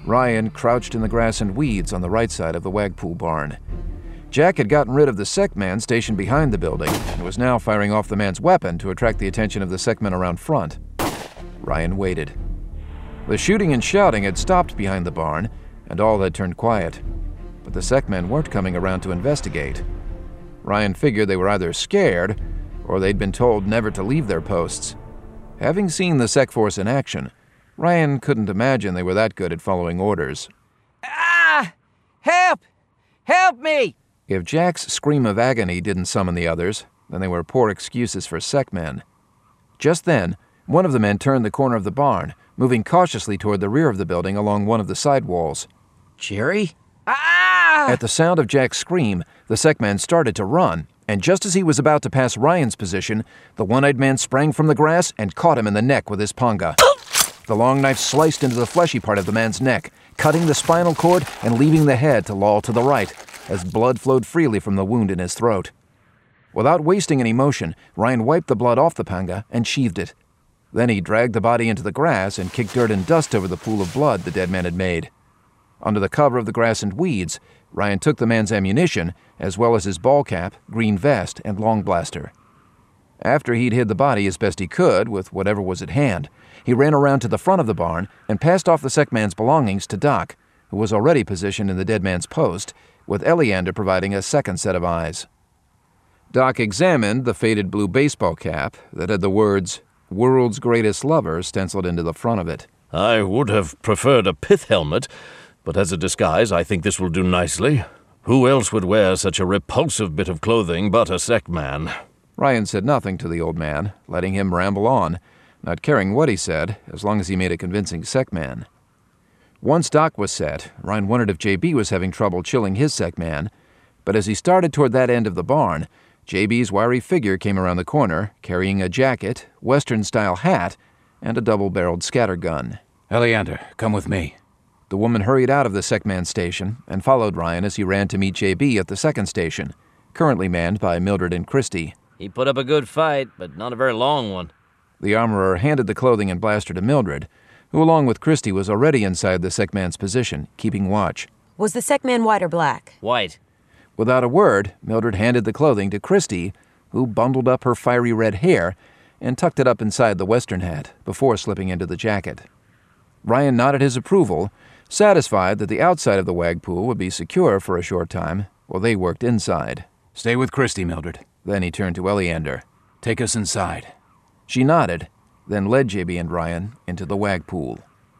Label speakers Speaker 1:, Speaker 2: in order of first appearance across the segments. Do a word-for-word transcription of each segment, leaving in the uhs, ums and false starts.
Speaker 1: Ryan crouched in the grass and weeds on the right side of the Wagpool barn. Jack had gotten rid of the Sekman stationed behind the building and was now firing off the man's weapon to attract the attention of the Sekmen around front. Ryan waited. The shooting and shouting had stopped behind the barn, and all had turned quiet. But the Sekmen weren't coming around to investigate. Ryan figured they were either scared, or they'd been told never to leave their posts. Having seen the Sek Force in action, Ryan couldn't imagine they were that good at following orders.
Speaker 2: Ah! Help! Help me!
Speaker 1: If Jack's scream of agony didn't summon the others, then they were poor excuses for Sekmen. Just then, one of the men turned the corner of the barn, moving cautiously toward the rear of the building along one of the side walls.
Speaker 2: Jerry? Ah!
Speaker 1: At the sound of Jack's scream, the Sekman started to run, and just as he was about to pass Ryan's position, the one-eyed man sprang from the grass and caught him in the neck with his panga. The long knife sliced into the fleshy part of the man's neck, cutting the spinal cord and leaving the head to loll to the right, as blood flowed freely from the wound in his throat. Without wasting any motion, Ryan wiped the blood off the panga and sheathed it. Then he dragged the body into the grass and kicked dirt and dust over the pool of blood the dead man had made. Under the cover of the grass and weeds, Ryan took the man's ammunition, as well as his ball cap, green vest, and long blaster. After he'd hid the body as best he could with whatever was at hand, he ran around to the front of the barn and passed off the Sekman's belongings to Doc, who was already positioned in the dead man's post, with Eleander providing a second set of eyes. Doc examined the faded blue baseball cap that had the words, "World's Greatest Lover," stenciled into the front of it.
Speaker 3: I would have preferred a pith helmet, but as a disguise I think this will do nicely. Who else would wear such a repulsive bit of clothing but a Sekman?
Speaker 1: Ryan said nothing to the old man, letting him ramble on, not caring what he said, as long as he made a convincing Sekman. Once Doc was set, Ryan wondered if J B was having trouble chilling his Sekman, but as he started toward that end of the barn, J B's wiry figure came around the corner, carrying a jacket, Western-style hat, and a double-barreled scattergun.
Speaker 4: Eleander, come with me.
Speaker 1: The woman hurried out of the Sekman station and followed Ryan as he ran to meet J B at the second station, currently manned by Mildred and Christie.
Speaker 2: He put up a good fight, but not a very long one.
Speaker 1: The armorer handed the clothing and blaster to Mildred, who along with Christie was already inside the Sekman's position, keeping watch.
Speaker 5: Was the Sekman white or black?
Speaker 2: White.
Speaker 1: Without a word, Mildred handed the clothing to Christie, who bundled up her fiery red hair and tucked it up inside the Western hat before slipping into the jacket. Ryan nodded his approval, satisfied that the outside of the Wagpool would be secure for a short time while they worked inside.
Speaker 4: Stay with Christie, Mildred.
Speaker 1: Then he turned to Eleander.
Speaker 4: Take us inside.
Speaker 1: She nodded, then led J B and Ryan into the Wagpool.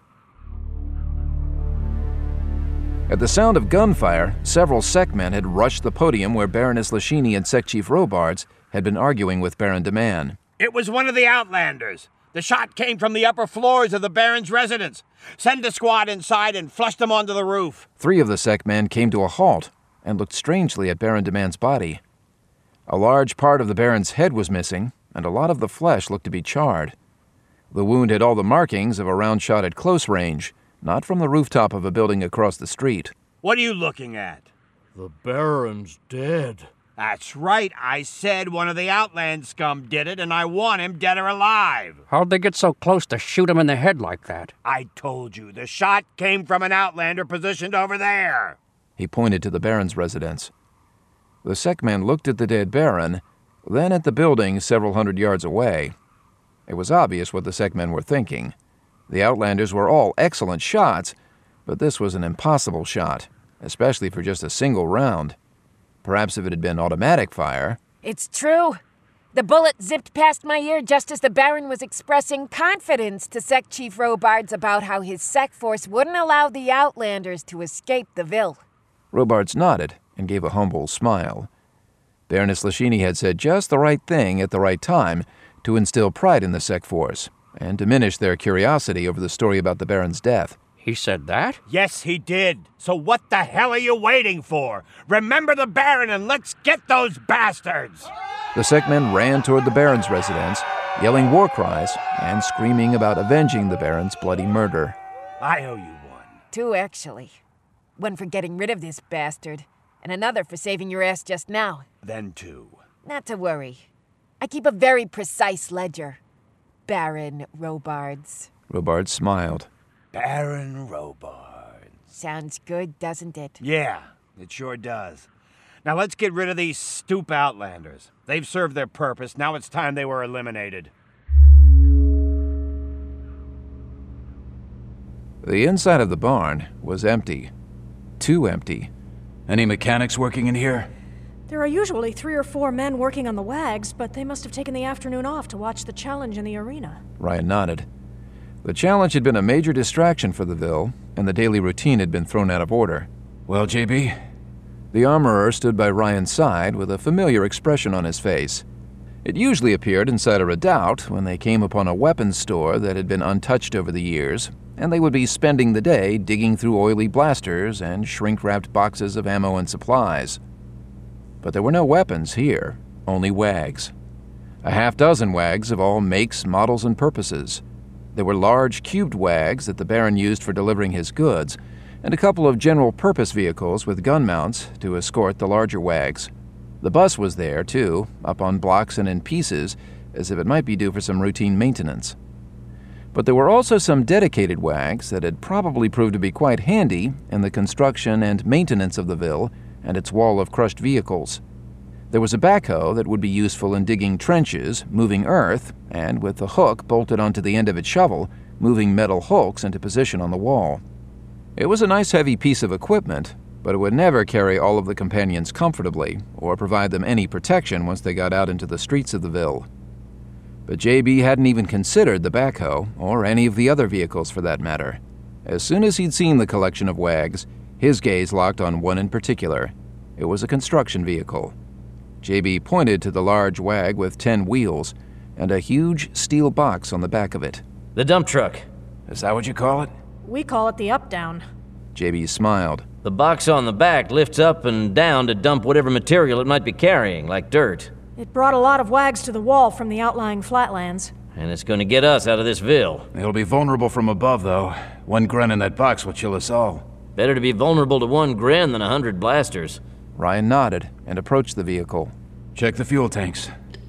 Speaker 1: At the sound of gunfire, several Sekmen had rushed the podium where Baroness Lashini and Sek Chief Robards had been arguing with Baron DeMann.
Speaker 6: It was one of the Outlanders. The shot came from the upper floors of the Baron's residence. Send a squad inside and flush them onto the roof.
Speaker 1: Three of the Sekmen came to a halt and looked strangely at Baron DeMann's body. A large part of the Baron's head was missing, and a lot of the flesh looked to be charred. The wound had all the markings of a round shot at close range, not from the rooftop of a building across the street.
Speaker 6: What are you looking at?
Speaker 3: The Baron's dead.
Speaker 6: That's right. I said one of the Outland scum did it, and I want him dead or alive.
Speaker 7: How'd they get so close to shoot him in the head like that?
Speaker 6: I told you, the shot came from an Outlander positioned over there.
Speaker 1: He pointed to the Baron's residence. The Sekman looked at the dead Baron, then at the building several hundred yards away. It was obvious what the Sekmen were thinking. The Outlanders were all excellent shots, but this was an impossible shot, especially for just a single round. Perhaps if it had been automatic fire...
Speaker 5: It's true. The bullet zipped past my ear just as the Baron was expressing confidence to Sek Chief Robards about how his Sek Force wouldn't allow the Outlanders to escape the Ville.
Speaker 1: Robards nodded and gave a humble smile. Baroness Lashini had said just the right thing at the right time to instill pride in the Sek Force and diminish their curiosity over the story about the Baron's death.
Speaker 7: He said that?
Speaker 6: Yes, he did. So what the hell are you waiting for? Remember the Baron and let's get those bastards!
Speaker 1: The Sekmen ran toward the Baron's residence, yelling war cries and screaming about avenging the Baron's bloody murder.
Speaker 6: I owe you one.
Speaker 5: Two, actually. One for getting rid of this bastard, and another for saving your ass just now.
Speaker 6: Then two.
Speaker 5: Not to worry. I keep a very precise ledger. Baron Robards.
Speaker 1: Robards smiled.
Speaker 6: Baron Robards.
Speaker 5: Sounds good, doesn't it?
Speaker 6: Yeah, it sure does. Now let's get rid of these stoop Outlanders. They've served their purpose. Now it's time they were eliminated.
Speaker 1: The inside of the barn was empty. Too empty.
Speaker 4: Any mechanics working in here?
Speaker 8: There are usually three or four men working on the wags, but they must have taken the afternoon off to watch the challenge in the arena.
Speaker 1: Ryan nodded. The challenge had been a major distraction for the Ville, and the daily routine had been thrown out of order.
Speaker 4: Well, J B?
Speaker 1: The armorer stood by Ryan's side with a familiar expression on his face. It usually appeared inside a redoubt when they came upon a weapons store that had been untouched over the years, and they would be spending the day digging through oily blasters and shrink-wrapped boxes of ammo and supplies. But there were no weapons here, only wags. A half dozen wags of all makes, models, and purposes. There were large cubed wags that the Baron used for delivering his goods, and a couple of general-purpose vehicles with gun mounts to escort the larger wags. The bus was there, too, up on blocks and in pieces, as if it might be due for some routine maintenance. But there were also some dedicated wags that had probably proved to be quite handy in the construction and maintenance of the Ville and its wall of crushed vehicles. There was a backhoe that would be useful in digging trenches, moving earth, and with a hook bolted onto the end of its shovel, moving metal hulks into position on the wall. It was a nice heavy piece of equipment, but it would never carry all of the companions comfortably or provide them any protection once they got out into the streets of the Ville. But J B hadn't even considered the backhoe, or any of the other vehicles for that matter. As soon as he'd seen the collection of wags, his gaze locked on one in particular. It was a construction vehicle. J B pointed to the large wag with ten wheels and a huge steel box on the back of it.
Speaker 2: The dump truck.
Speaker 4: Is that what you call it?
Speaker 8: We call it the up-down.
Speaker 1: J B smiled.
Speaker 2: The box on the back lifts up and down to dump whatever material it might be carrying, like dirt.
Speaker 8: It brought a lot of wags to the wall from the outlying flatlands.
Speaker 2: And it's going to get us out of this Ville.
Speaker 4: It'll be vulnerable from above, though. One grunt in that box will chill us all.
Speaker 2: Better to be vulnerable to one grin than a hundred blasters.
Speaker 1: Ryan nodded and approached the vehicle.
Speaker 4: Check the fuel tanks.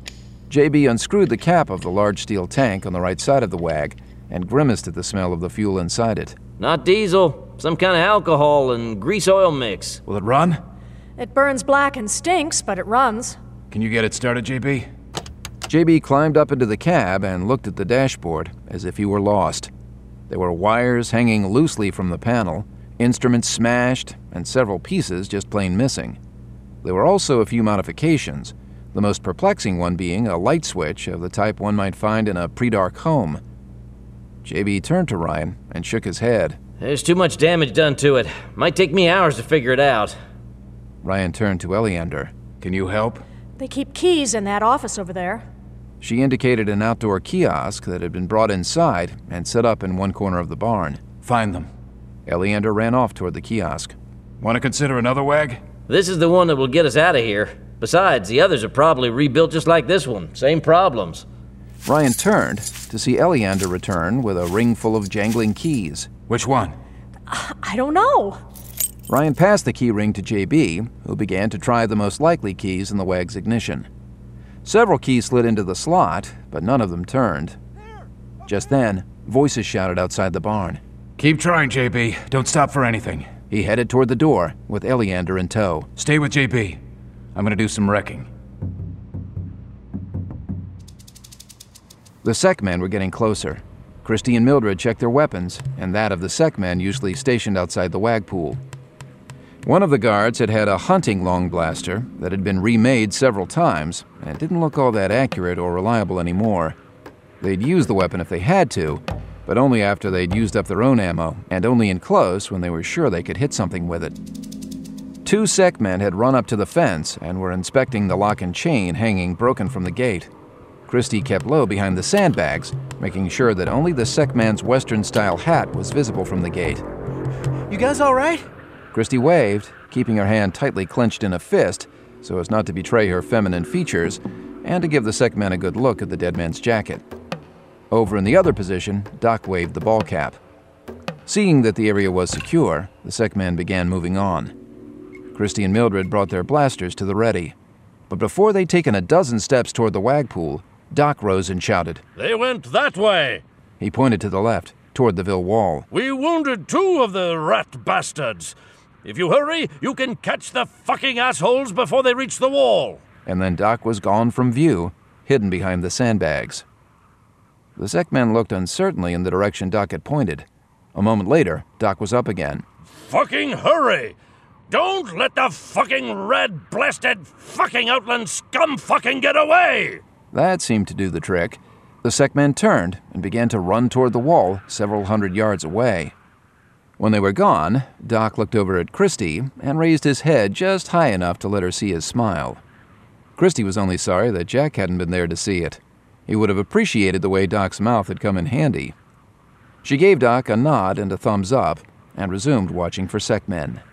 Speaker 1: J B unscrewed the cap of the large steel tank on the right side of the wag and grimaced at the smell of the fuel inside it.
Speaker 2: Not diesel. Some kind of alcohol and grease oil mix.
Speaker 4: Will it run?
Speaker 8: It burns black and stinks, but it runs.
Speaker 4: Can you get it started, J B?
Speaker 1: J B climbed up into the cab and looked at the dashboard as if he were lost. There were wires hanging loosely from the panel, instruments smashed, and several pieces just plain missing. There were also a few modifications, the most perplexing one being a light switch of the type one might find in a pre-dark home. J B turned to Ryan and shook his head.
Speaker 2: There's too much damage done to it. Might take me hours to figure it out.
Speaker 1: Ryan turned to Eleander.
Speaker 4: Can you help?
Speaker 8: They keep keys in that office over there.
Speaker 1: She indicated an outdoor kiosk that had been brought inside and set up in one corner of the barn.
Speaker 4: Find them.
Speaker 1: Eleander ran off toward the kiosk.
Speaker 4: Want to consider another wag?
Speaker 2: This is the one that will get us out of here. Besides, the others are probably rebuilt just like this one. Same problems.
Speaker 1: Ryan turned to see Eleander return with a ring full of jangling keys.
Speaker 4: Which one?
Speaker 8: I don't know.
Speaker 1: Ryan passed the key ring to J B, who began to try the most likely keys in the wag's ignition. Several keys slid into the slot, but none of them turned. Just then, voices shouted outside the barn.
Speaker 4: Keep trying, J B. Don't stop for anything.
Speaker 1: He headed toward the door, with Eleander in tow.
Speaker 4: Stay with J B. I'm gonna do some wrecking.
Speaker 1: The Sec-men were getting closer. Christy and Mildred checked their weapons, and that of the Sec-men usually stationed outside the wag pool. One of the guards had had a hunting long blaster that had been remade several times and didn't look all that accurate or reliable anymore. They'd use the weapon if they had to, but only after they'd used up their own ammo, and only in close when they were sure they could hit something with it. Two Sec-men had run up to the fence and were inspecting the lock and chain hanging broken from the gate. Christy kept low behind the sandbags, making sure that only the Sec-man's Western-style hat was visible from the gate.
Speaker 9: You guys all right?
Speaker 1: Christy waved, keeping her hand tightly clenched in a fist so as not to betray her feminine features and to give the Sec-man a good look at the dead man's jacket. Over in the other position, Doc waved the ball cap. Seeing that the area was secure, the Sec-man began moving on. Christy and Mildred brought their blasters to the ready. But before they'd taken a dozen steps toward the wag pool, Doc rose and shouted.
Speaker 3: They went that way!
Speaker 1: He pointed to the left, toward the Ville wall.
Speaker 3: We wounded two of the rat bastards. If you hurry, you can catch the fucking assholes before they reach the wall.
Speaker 1: And then Doc was gone from view, hidden behind the sandbags. The Zekmen looked uncertainly in the direction Doc had pointed. A moment later, Doc was up again.
Speaker 3: Fucking hurry! Don't let the fucking red-blasted fucking outland scum fucking get away!
Speaker 1: That seemed to do the trick. The Zekmen turned and began to run toward the wall several hundred yards away. When they were gone, Doc looked over at Christy and raised his head just high enough to let her see his smile. Christy was only sorry that Jack hadn't been there to see it. He would have appreciated the way Doc's mouth had come in handy. She gave Doc a nod and a thumbs up and resumed watching for Zekmen.